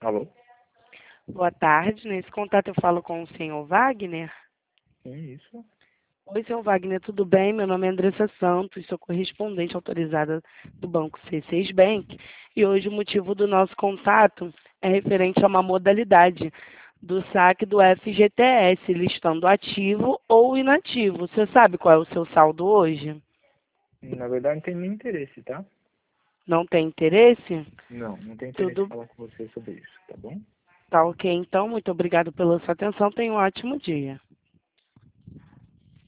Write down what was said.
Alô? Boa tarde. Nesse contato eu falo com o senhor Wagner. Sim, isso. Oi, senhor Wagner, tudo bem? Meu nome é Andressa Santos, sou correspondente autorizada do Banco C6 Bank. E hoje o motivo do nosso contato é referente a uma modalidade do saque do FGTS, listando ativo ou inativo. Você sabe qual é o seu saldo hoje? Na verdade, não tem nem interesse, tá? Não tem interesse? Não tem interesse em Tudo falar com você sobre isso, tá bom? tá ok, então. Muito obrigado pela sua atenção. Tenha um ótimo dia.